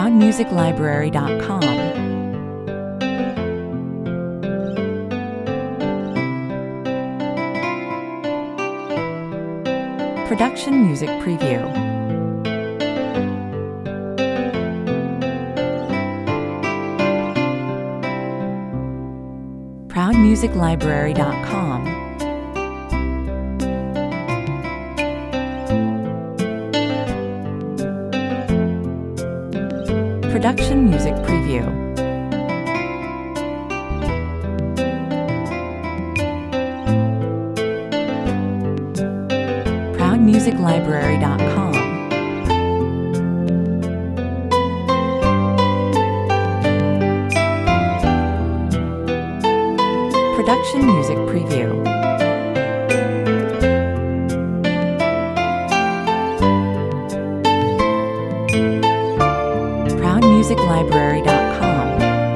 ProudMusicLibrary.com. Production Music Preview. ProudMusicLibrary.com. Production Music Preview. ProudMusicLibrary.com. Production Music Preview. ProudMusicLibrary.com.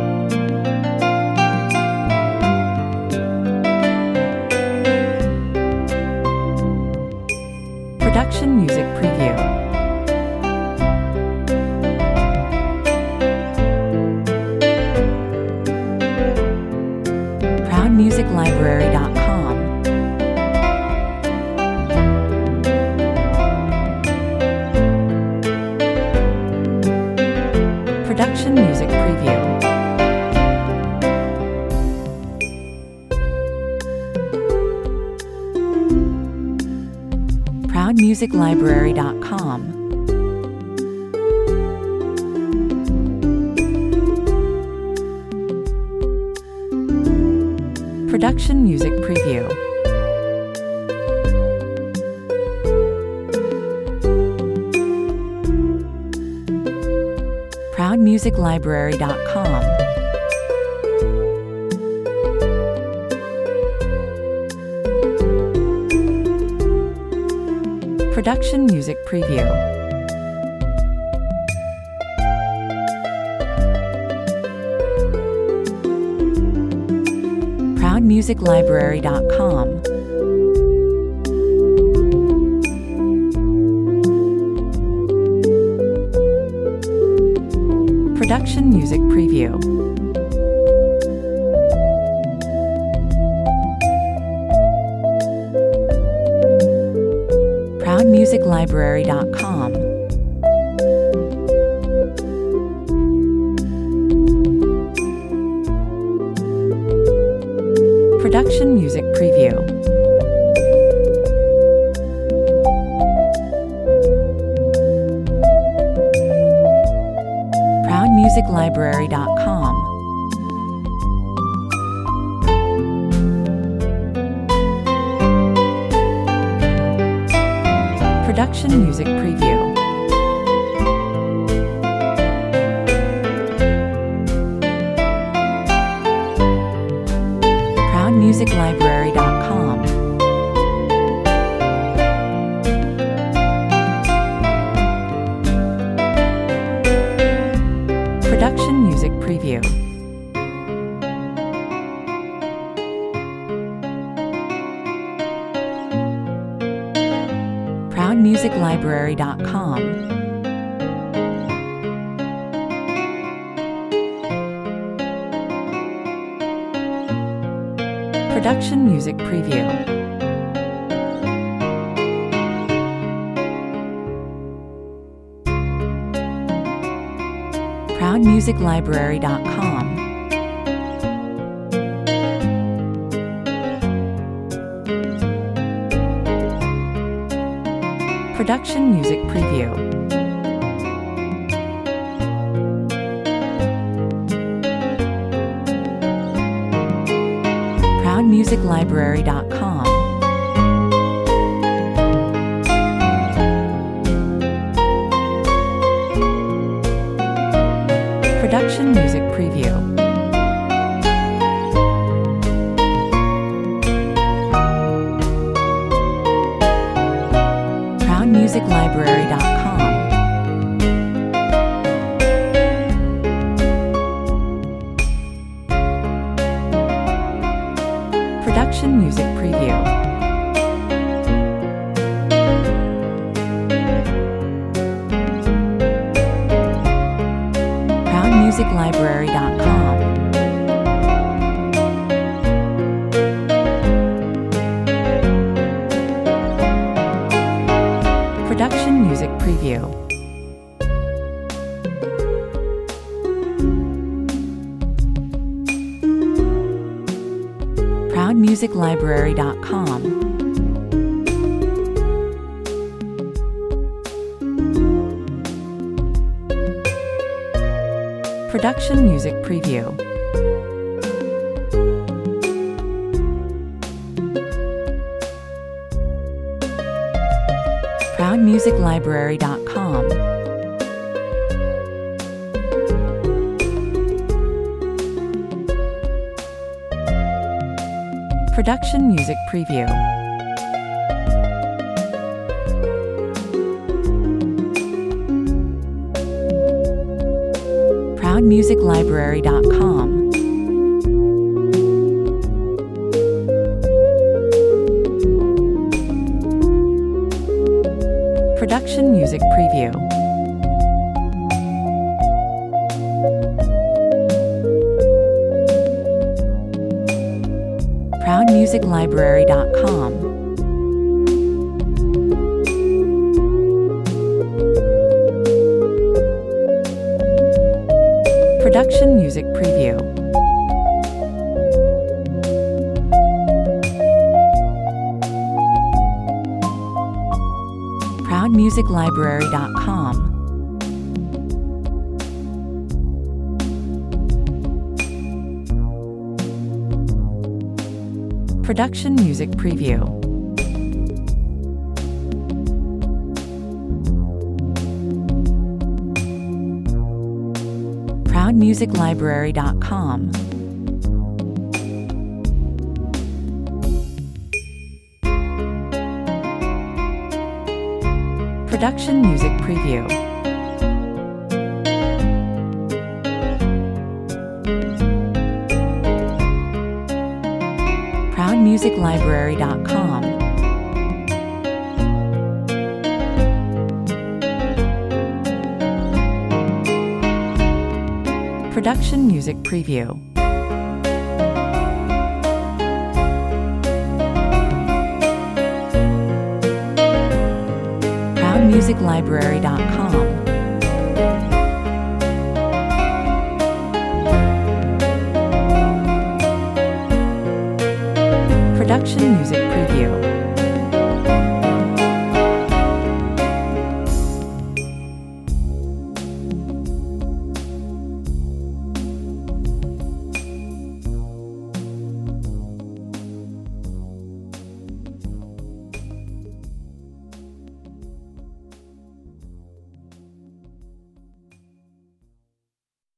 Production Music Preview. ProudMusicLibrary.com. Production Music Preview. ProudMusicLibrary.com. Production Music Preview. ProudMusicLibrary.com. Production Music Preview. ProudMusicLibrary.com. Production Music Preview. ProudMusicLibrary.com. Production Music Preview. ProudMusicLibrary.com. Production Music Preview. ProudMusicLibrary.com. Production Music Preview. ProudMusicLibrary.com. Production Music Preview. ProudMusicLibrary.com. Production Music Preview. ProudMusicLibrary.com. Production Music Preview. ProudMusicLibrary.com. Production Music Preview. ProudMusicLibrary.com. Production Music Preview. ProudMusicLibrary.com. Production Music Preview. ProudMusicLibrary.com. Production Music Preview. ProudMusicLibrary.com. Production Music Preview. ProudMusicLibrary.com. Production Music Preview. ProudMusicLibrary.com. Production Music Preview. ProudMusicLibrary.com. Production Music Preview. ProudMusicLibrary.com. Production Music Preview. ProudMusicLibrary.com. Production Music Preview.